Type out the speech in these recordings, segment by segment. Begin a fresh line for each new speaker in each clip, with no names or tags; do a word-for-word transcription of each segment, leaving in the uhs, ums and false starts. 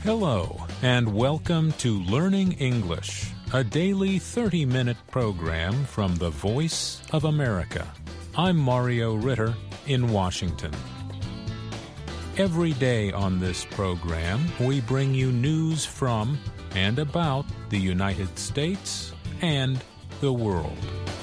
Hello, and welcome to Learning English, a daily thirty-minute program from the Voice of America. I'm Mario Ritter in Washington. Every day on this program, we bring you news from and about the United States and the world.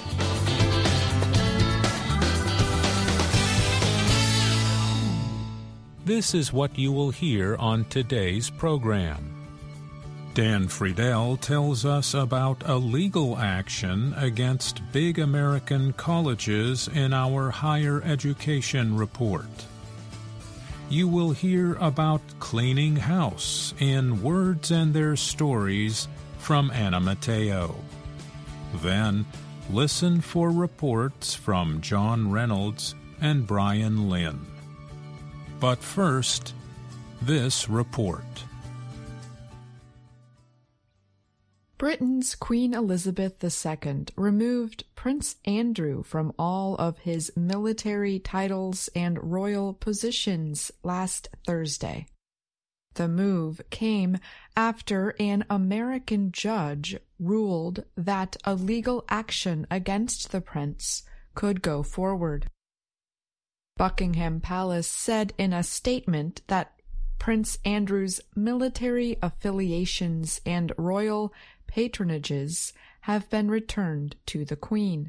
This is what you will hear on today's program. Dan Friedel tells us about a legal action against big American colleges in our higher education report. You will hear about cleaning house in Words and Their Stories from Anna Mateo. Then, listen for reports from John Reynolds and Brian Lynn. But first, this report.
Britain's Queen Elizabeth the Second removed Prince Andrew from all of his military titles and royal positions last Thursday. The move came after an American judge ruled that a legal action against the prince could go forward. Buckingham Palace said in a statement that Prince Andrew's military affiliations and royal patronages have been returned to the Queen.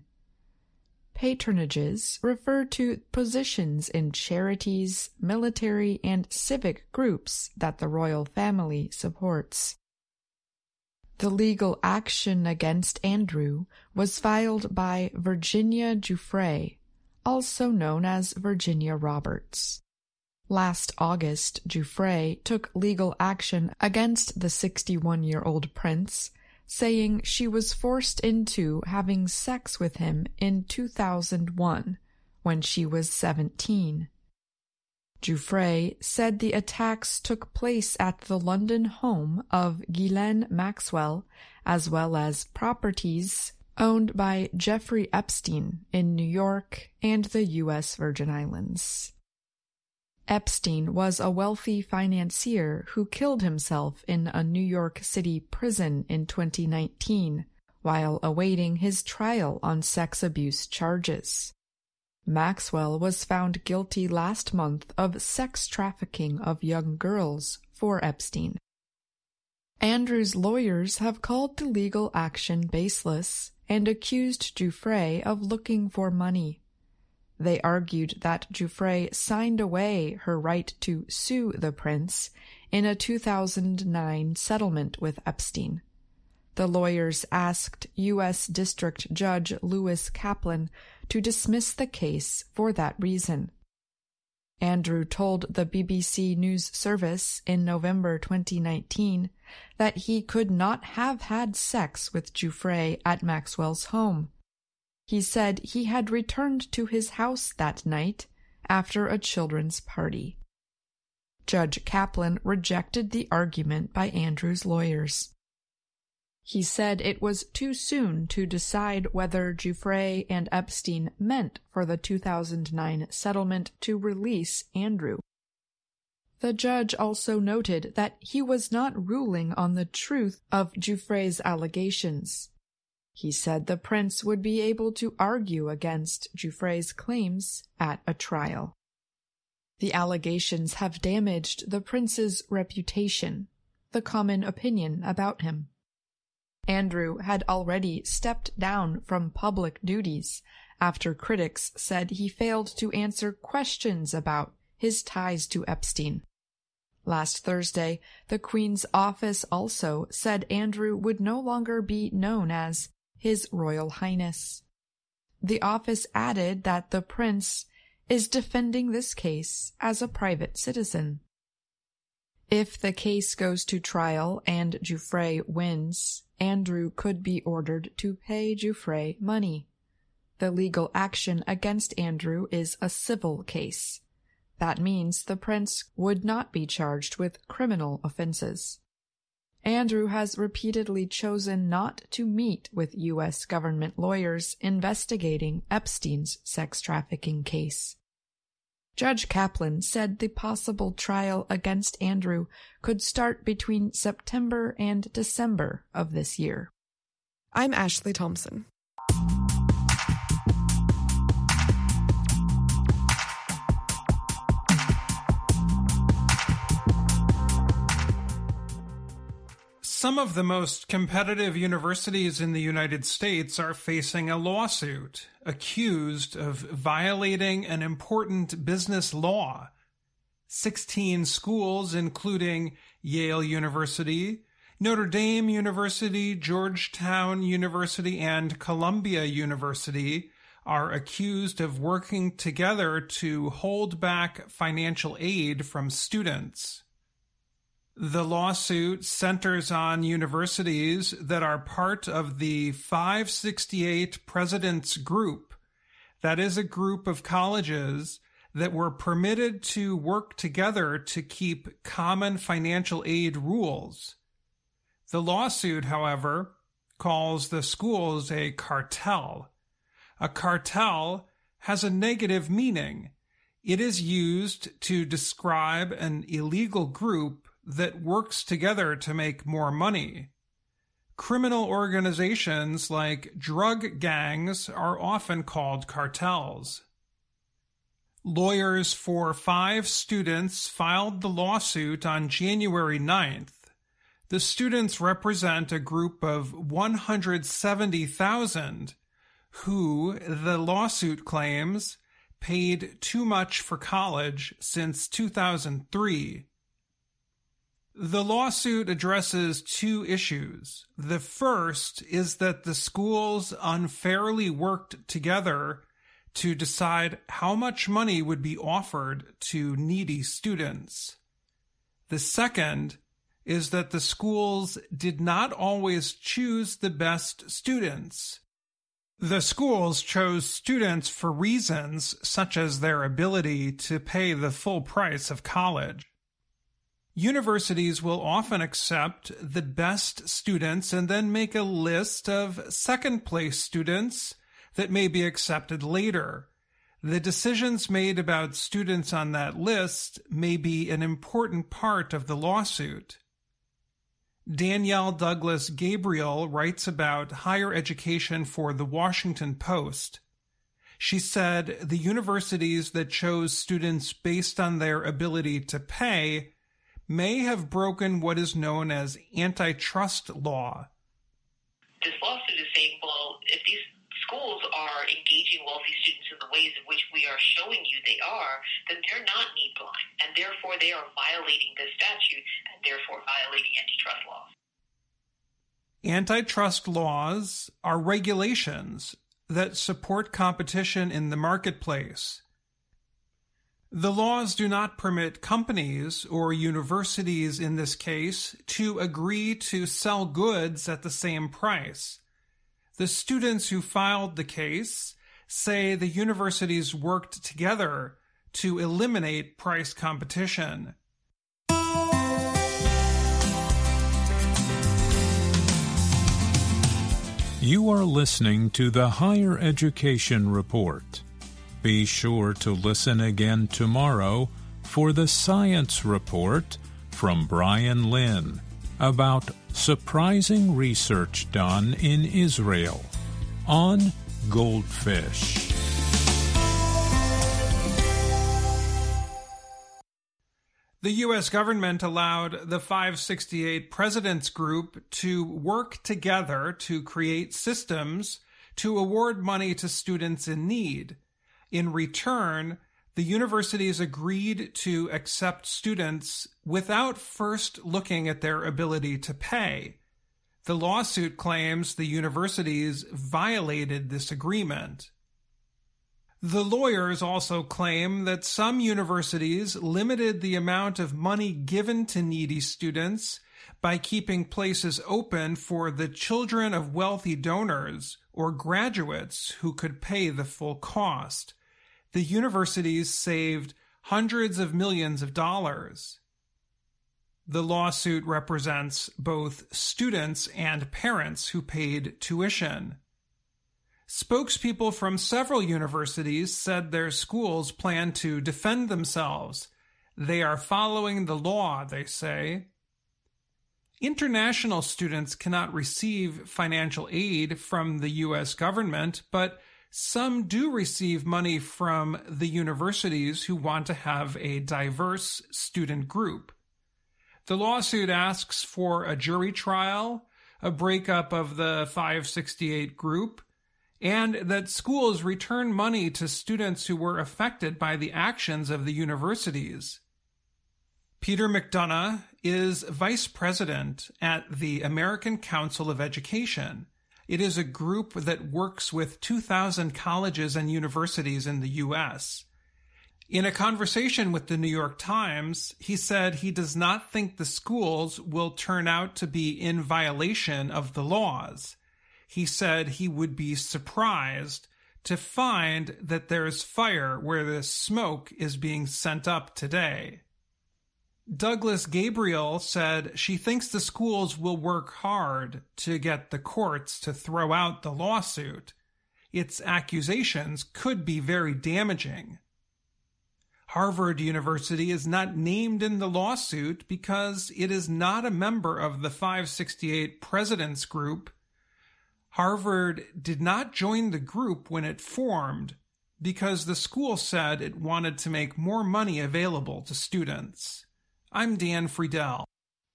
Patronages refer to positions in charities, military, and civic groups that the royal family supports. The legal action against Andrew was filed by Virginia Giuffre, also known as Virginia Roberts. Last August, Giuffre took legal action against the sixty-one-year-old prince, saying she was forced into having sex with him in two thousand one, when she was seventeen. Giuffre said the attacks took place at the London home of Ghislaine Maxwell, as well as properties owned by Jeffrey Epstein in New York and the U S Virgin Islands. Epstein was a wealthy financier who killed himself in a New York City prison in twenty nineteen while awaiting his trial on sex abuse charges. Maxwell was found guilty last month of sex trafficking of young girls for Epstein. Andrew's lawyers have called the legal action baseless and accused Giuffre of looking for money. They argued that Giuffre signed away her right to sue the prince in a two thousand nine settlement with Epstein. The lawyers asked U S District Judge Lewis Kaplan to dismiss the case for that reason. Andrew told the B B C News Service in November twenty nineteen that he could not have had sex with Giuffre at Maxwell's home. He said he had returned to his house that night after a children's party. Judge Kaplan rejected the argument by Andrew's lawyers. He said it was too soon to decide whether Giuffre and Epstein meant for the two thousand nine settlement to release Andrew. The judge also noted that he was not ruling on the truth of Giuffre's allegations. He said the prince would be able to argue against Giuffre's claims at a trial. The allegations have damaged the prince's reputation, the common opinion about him. Andrew had already stepped down from public duties after critics said he failed to answer questions about his ties to Epstein. Last Thursday, the Queen's office also said Andrew would no longer be known as His Royal Highness. The office added that the prince is defending this case as a private citizen. If the case goes to trial and Giuffre wins, Andrew could be ordered to pay Giuffre money. The legal action against Andrew is a civil case. That means the prince would not be charged with criminal offenses. Andrew has repeatedly chosen not to meet with U S government lawyers investigating Epstein's sex trafficking case. Judge Kaplan said the possible trial against Andrew could start between September and December of this year.
I'm Ashley Thompson.
Some of the most competitive universities in the United States are facing a lawsuit, accused of violating an important business law. Sixteen schools, including Yale University, Notre Dame University, Georgetown University, and Columbia University, are accused of working together to hold back financial aid from students. The lawsuit centers on universities that are part of the five sixty-eight Presidents Group. That is a group of colleges that were permitted to work together to keep common financial aid rules. The lawsuit, however, calls the schools a cartel. A cartel has a negative meaning. It is used to describe an illegal group that works together to make more money. Criminal organizations like drug gangs are often called cartels. Lawyers for five students filed the lawsuit on January ninth. The students represent a group of one hundred seventy thousand who, the lawsuit claims, paid too much for college since two thousand three. The lawsuit addresses two issues. The first is that the schools unfairly worked together to decide how much money would be offered to needy students. The second is that the schools did not always choose the best students. The schools chose students for reasons such as their ability to pay the full price of college. Universities will often accept the best students and then make a list of second-place students that may be accepted later. The decisions made about students on that list may be an important part of the lawsuit. Danielle Douglas Gabriel writes about higher education for the Washington Post. She said the universities that chose students based on their ability to pay may have broken what is known as antitrust law.
This lawsuit is saying, well, if these schools are engaging wealthy students in the ways in which we are showing you they are, then they're not need blind, and therefore they are violating this statute and therefore violating antitrust laws.
Antitrust laws are regulations that support competition in the marketplace. The laws do not permit companies, or universities in this case, to agree to sell goods at the same price. The students who filed the case say the universities worked together to eliminate price competition.
You are listening to the Higher Education Report. Be sure to listen again tomorrow for the Science Report from Brian Lynn about surprising research done in Israel on goldfish.
The U S government allowed the five sixty-eight Presidents Group to work together to create systems to award money to students in need. In return, the universities agreed to accept students without first looking at their ability to pay. The lawsuit claims the universities violated this agreement. The lawyers also claim that some universities limited the amount of money given to needy students by keeping places open for the children of wealthy donors or graduates who could pay the full cost. The universities saved hundreds of millions of dollars. The lawsuit represents both students and parents who paid tuition. Spokespeople from several universities said their schools plan to defend themselves. They are following the law, they say. International students cannot receive financial aid from the U S government, but some do receive money from the universities who want to have a diverse student group. The lawsuit asks for a jury trial, a breakup of the five sixty-eight group, and that schools return money to students who were affected by the actions of the universities. Peter McDonough is vice president at the American Council of Education. It is a group that works with two thousand colleges and universities in the U S. In a conversation with the New York Times, he said he does not think the schools will turn out to be in violation of the laws. He said he would be surprised to find that there's fire where the smoke is being sent up today. Douglas Gabriel said she thinks the schools will work hard to get the courts to throw out the lawsuit. Its accusations could be very damaging. Harvard University is not named in the lawsuit because it is not a member of the five sixty-eight Presidents Group. Harvard did not join the group when it formed because the school said it wanted to make more money available to students. I'm Dan Friedel.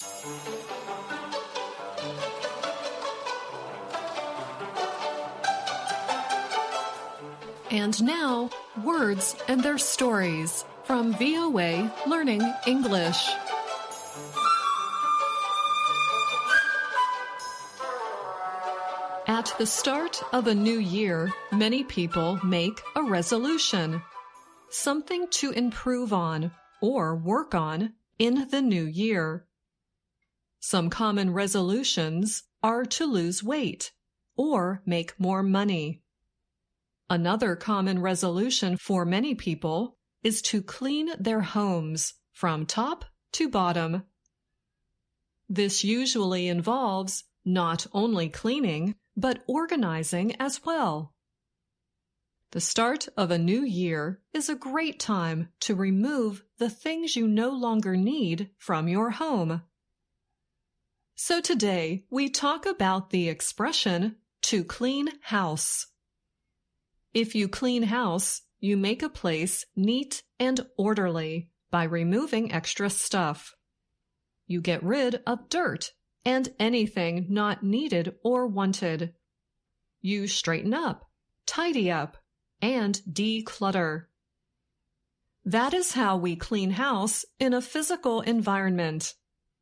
And now, words and their stories from V O A Learning English. At the start of a new year, many people make a resolution, something to improve on or work on in the new year. Some common resolutions are to lose weight or make more money. Another common resolution for many people is to clean their homes from top to bottom. This usually involves not only cleaning, but organizing as well. The start of a new year is a great time to remove the things you no longer need from your home. So today we talk about the expression to clean house. If you clean house, you make a place neat and orderly by removing extra stuff. You get rid of dirt and anything not needed or wanted. You straighten up, tidy up, and declutter. That is how we clean house in a physical environment.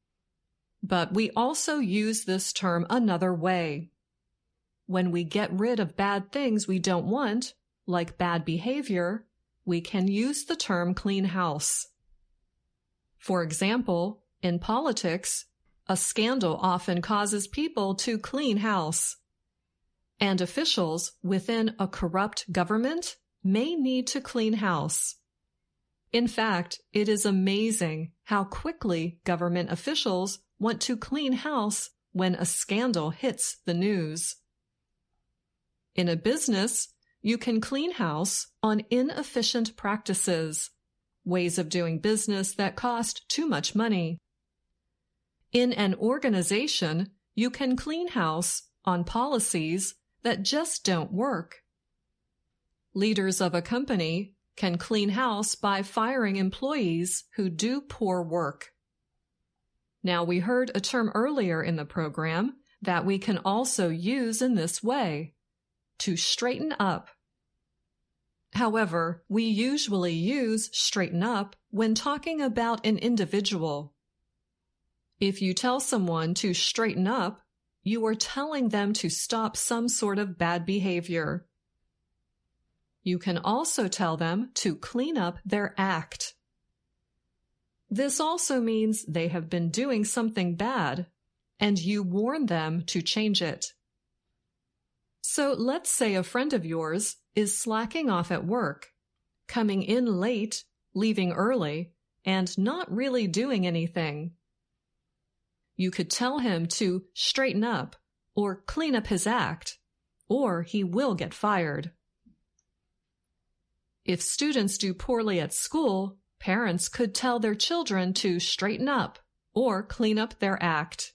But we also use this term another way. When we get rid of bad things we don't want, like bad behavior, we can use the term clean house. For example, in politics, a scandal often causes people to clean house. And officials within a corrupt government may need to clean house. In fact, it is amazing how quickly government officials want to clean house when a scandal hits the news. In a business, you can clean house on inefficient practices, ways of doing business that cost too much money. In an organization, you can clean house on policies that just don't work. Leaders of a company can clean house by firing employees who do poor work. Now, we heard a term earlier in the program that we can also use in this way, to straighten up. However, we usually use straighten up when talking about an individual. If you tell someone to straighten up, you are telling them to stop some sort of bad behavior. You can also tell them to clean up their act. This also means they have been doing something bad, and you warn them to change it. So let's say a friend of yours is slacking off at work, coming in late, leaving early, and not really doing anything. You could tell him to straighten up or clean up his act, or he will get fired. If students do poorly at school, parents could tell their children to straighten up or clean up their act.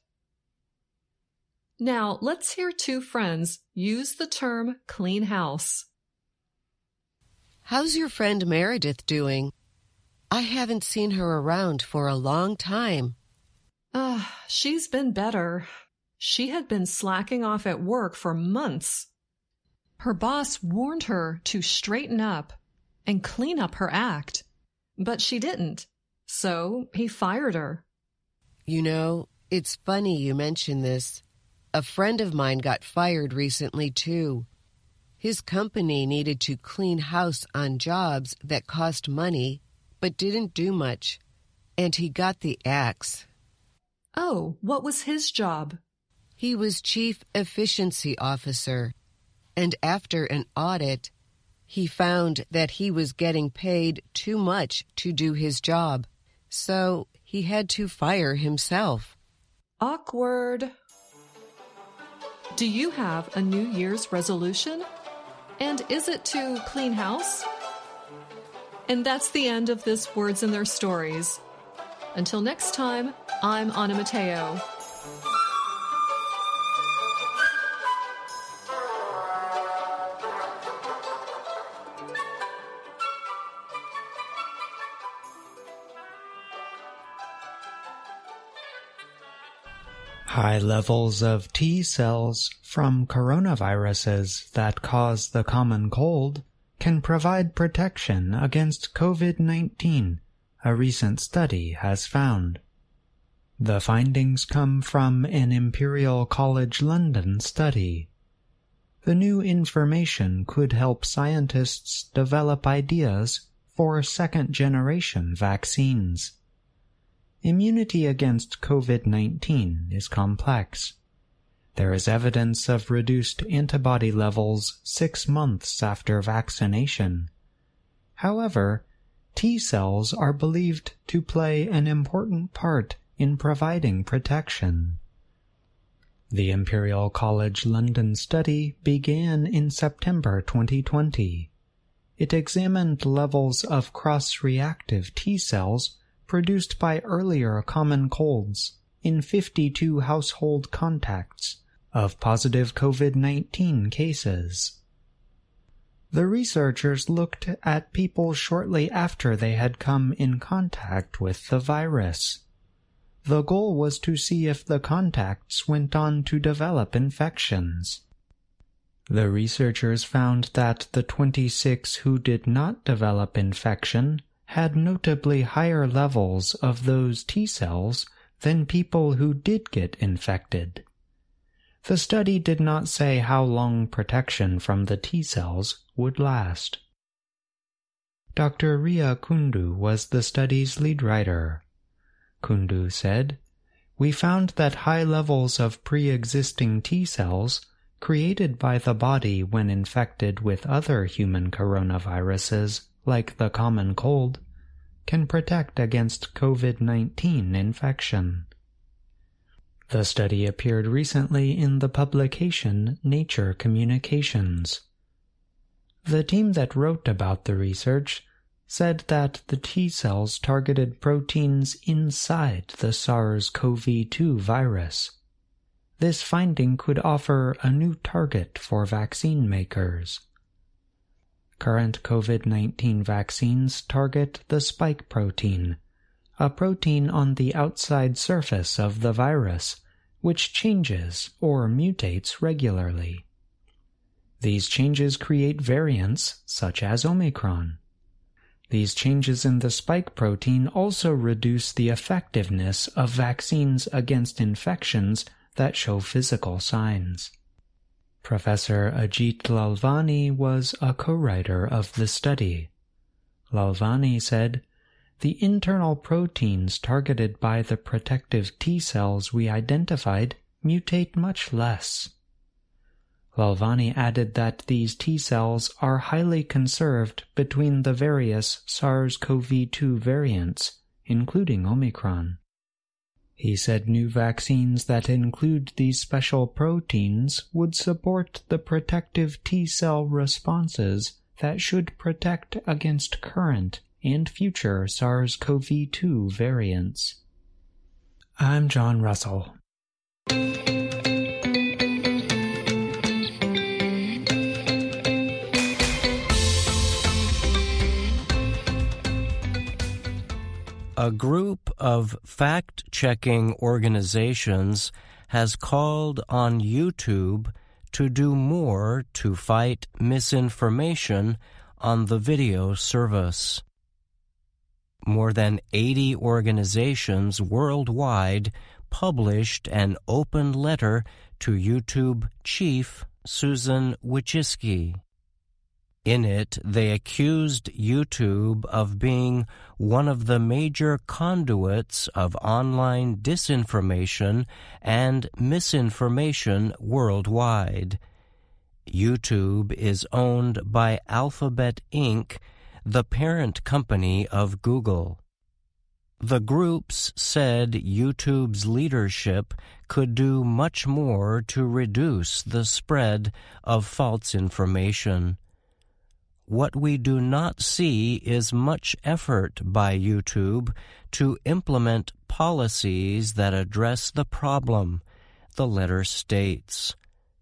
Now, let's hear two friends use the term clean house.
How's your friend Meredith doing? I haven't seen her around for a long time.
Ah, uh, she's been better. She had been slacking off at work for months. Her boss warned her to straighten up and clean up her act, but she didn't, so he fired her.
You know, it's funny you mention this. A friend of mine got fired recently, too. His company needed to clean house on jobs that cost money, but didn't do much, and he got the axe.
Oh, what was his job?
He was Chief Efficiency Officer, and after an audit, he found that he was getting paid too much to do his job, so he had to fire himself.
Awkward. Do you have a New Year's resolution? And is it to clean house? And that's the end of this Words and Their Stories. Until next time, I'm Anna Mateo.
High levels of T cells from coronaviruses that cause the common cold can provide protection against COVID nineteen, a recent study has found. The findings come from an Imperial College London study. The new information could help scientists develop ideas for second-generation vaccines. Immunity against COVID nineteen is complex. There is evidence of reduced antibody levels six months after vaccination. However, T cells are believed to play an important part in providing protection. The Imperial College London study began in September twenty twenty. It examined levels of cross-reactive T cells produced by earlier common colds in fifty-two household contacts of positive COVID nineteen cases. The researchers looked at people shortly after they had come in contact with the virus. The goal was to see if the contacts went on to develop infections. The researchers found that the twenty-six who did not develop infection had notably higher levels of those T cells than people who did get infected. The study did not say how long protection from the T cells would last. Doctor Ria Kundu was the study's lead writer. Kundu said, "We found that high levels of pre-existing T cells created by the body when infected with other human coronaviruses like the common cold, can protect against COVID nineteen infection." The study appeared recently in the publication Nature Communications. The team that wrote about the research said that the T cells targeted proteins inside the SARS-C o V two virus. This finding could offer a new target for vaccine makers. Current COVID nineteen vaccines target the spike protein, a protein on the outside surface of the virus, which changes or mutates regularly. These changes create variants such as Omicron. These changes in the spike protein also reduce the effectiveness of vaccines against infections that show physical signs. Professor Ajit Lalvani was a co-writer of the study. Lalvani said, "The internal proteins targeted by the protective T cells we identified mutate much less." Lalvani added that these T cells are highly conserved between the various SARS-C o V two variants, including Omicron. He said new vaccines that include these special proteins would support the protective T-cell responses that should protect against current and future SARS C o V two variants. I'm John Russell.
A group of fact-checking organizations has called on YouTube to do more to fight misinformation on the video service. More than eighty organizations worldwide published an open letter to YouTube chief Susan Wojcicki. In it, they accused YouTube of being one of the major conduits of online disinformation and misinformation worldwide. YouTube is owned by Alphabet Incorporated, the parent company of Google. The groups said YouTube's leadership could do much more to reduce the spread of false information. What we do not see is much effort by YouTube to implement policies that address the problem, the letter states.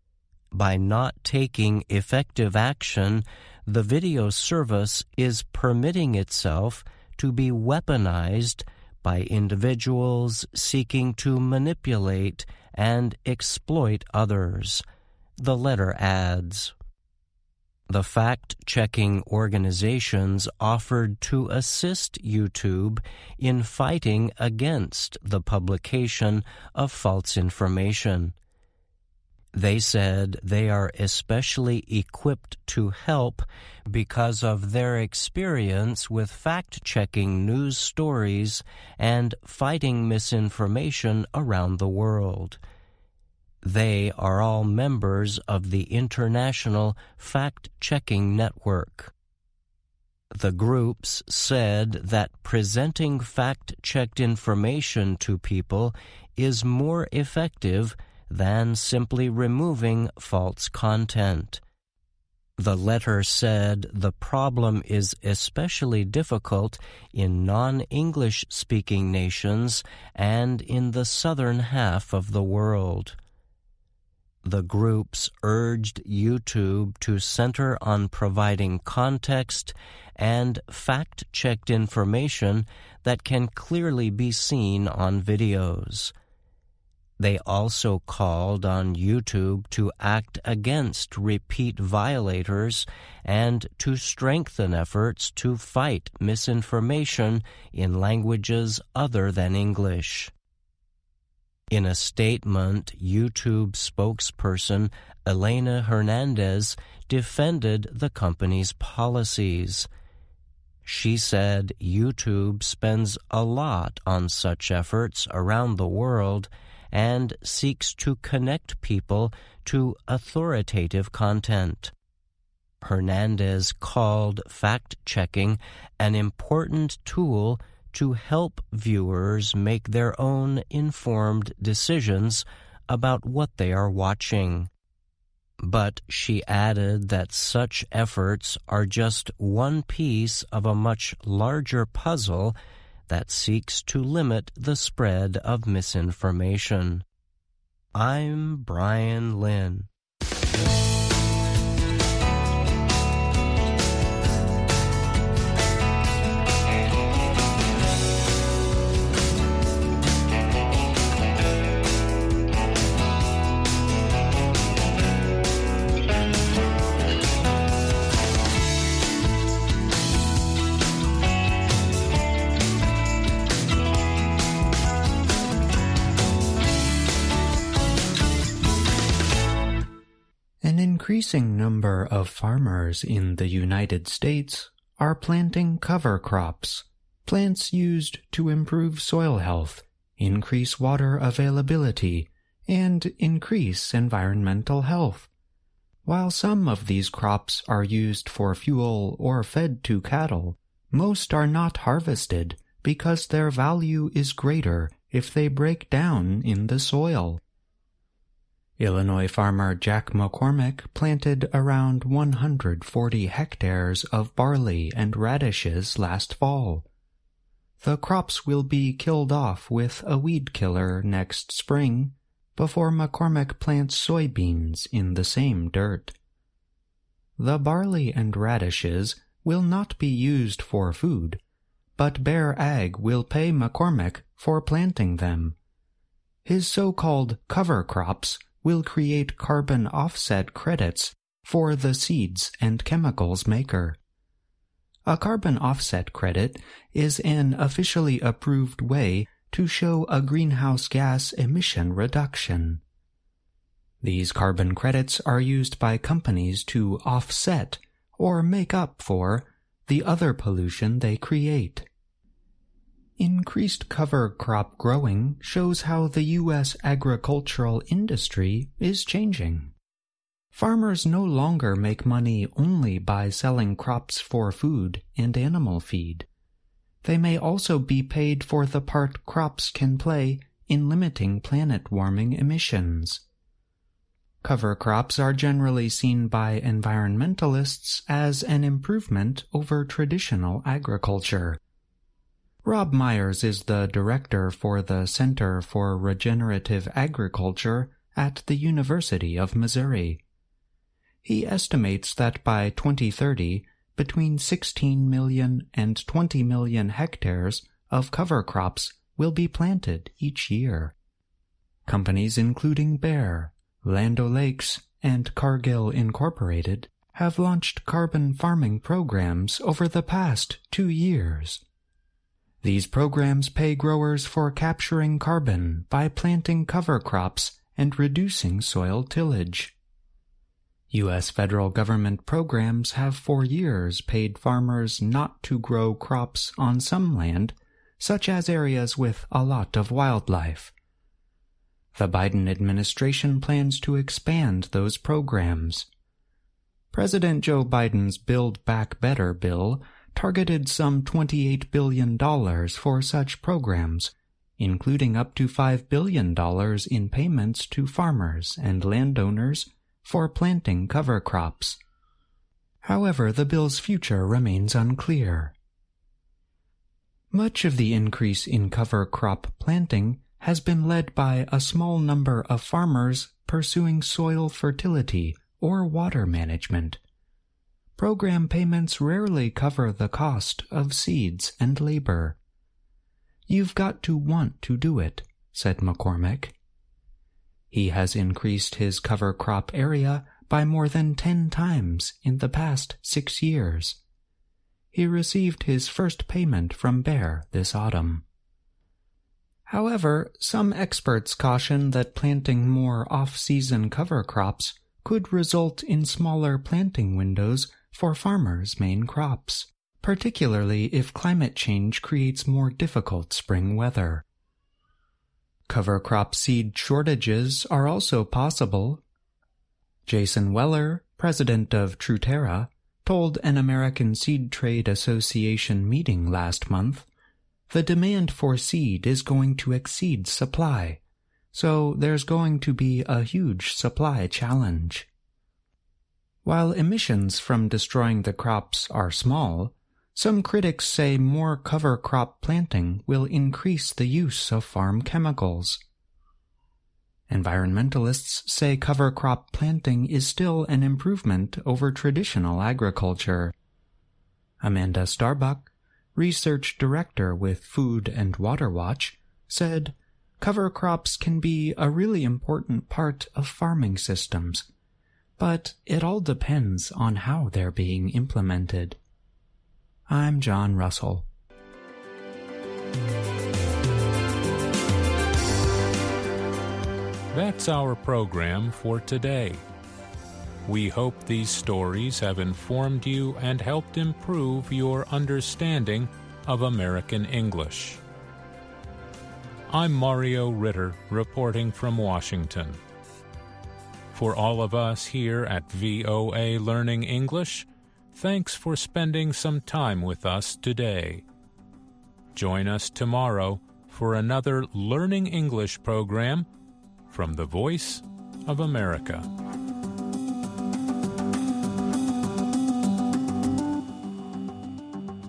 By not taking effective action, the video service is permitting itself to be weaponized by individuals seeking to manipulate and exploit others, the letter adds. The fact-checking organizations offered to assist YouTube in fighting against the publication of false information. They said they are especially equipped to help because of their experience with fact-checking news stories and fighting misinformation around the world. They are all members of the International Fact-Checking Network. The groups said that presenting fact-checked information to people is more effective than simply removing false content. The letter said the problem is especially difficult in non-English speaking nations and in the southern half of the world. The groups urged YouTube to center on providing context and fact-checked information that can clearly be seen on videos. They also called on YouTube to act against repeat violators and to strengthen efforts to fight misinformation in languages other than English. In a statement, YouTube spokesperson Elena Hernandez defended the company's policies. She said YouTube spends a lot on such efforts around the world and seeks to connect people to authoritative content. Hernandez called fact-checking an important tool to help viewers make their own informed decisions about what they are watching. But she added that such efforts are just one piece of a much larger puzzle that seeks to limit the spread of misinformation. I'm Brian Lynn.
An increasing number of farmers in the United States are planting cover crops, plants used to improve soil health, increase water availability, and increase environmental health. While some of these crops are used for fuel or fed to cattle, most are not harvested because their value is greater if they break down in the soil. Illinois farmer Jack McCormick planted around one hundred forty hectares of barley and radishes last fall. The crops will be killed off with a weed killer next spring before McCormick plants soybeans in the same dirt. The barley and radishes will not be used for food, but Bear Ag will pay McCormick for planting them. His so-called cover crops will create carbon offset credits for the seeds and chemicals maker. A carbon offset credit is an officially approved way to show a greenhouse gas emission reduction. These carbon credits are used by companies to offset or make up for the other pollution they create. Increased cover crop growing shows how the U S agricultural industry is changing. Farmers no longer make money only by selling crops for food and animal feed. They may also be paid for the part crops can play in limiting planet warming emissions. Cover crops are generally seen by environmentalists as an improvement over traditional agriculture. Rob Myers is the director for the Center for Regenerative Agriculture at the University of Missouri. He estimates that by twenty thirty, between sixteen million and twenty million hectares of cover crops will be planted each year. Companies including Bayer, Land O'Lakes, and Cargill Incorporated have launched carbon farming programs over the past two years. These programs pay growers for capturing carbon by planting cover crops and reducing soil tillage. U S federal government programs have for years paid farmers not to grow crops on some land, such as areas with a lot of wildlife. The Biden administration plans to expand those programs. President Joe Biden's Build Back Better bill targeted some twenty-eight billion dollars for such programs, including up to five billion dollars in payments to farmers and landowners for planting cover crops. However, the bill's future remains unclear. Much of the increase in cover crop planting has been led by a small number of farmers pursuing soil fertility or water management. Program payments rarely cover the cost of seeds and labor. "You've got to want to do it," said McCormick. He has increased his cover crop area by more than ten times in the past six years. He received his first payment from Bayer this autumn. However, some experts caution that planting more off-season cover crops could result in smaller planting windows for farmers' main crops, particularly if climate change creates more difficult spring weather. Cover crop seed shortages are also possible. Jason Weller, president of Truterra, told an American Seed Trade Association meeting last month, "The demand for seed is going to exceed supply, so there's going to be a huge supply challenge." While emissions from destroying the crops are small, some critics say more cover crop planting will increase the use of farm chemicals. Environmentalists say cover crop planting is still an improvement over traditional agriculture. Amanda Starbuck, research director with Food and Water Watch, said, "Cover crops can be a really important part of farming systems, but it all depends on how they're being implemented." I'm John Russell.
That's our program for today. We hope these stories have informed you and helped improve your understanding of American English. I'm Mario Ritter, reporting from Washington. For all of us here at V O A Learning English, thanks for spending some time with us today. Join us tomorrow for another Learning English program from the Voice of America.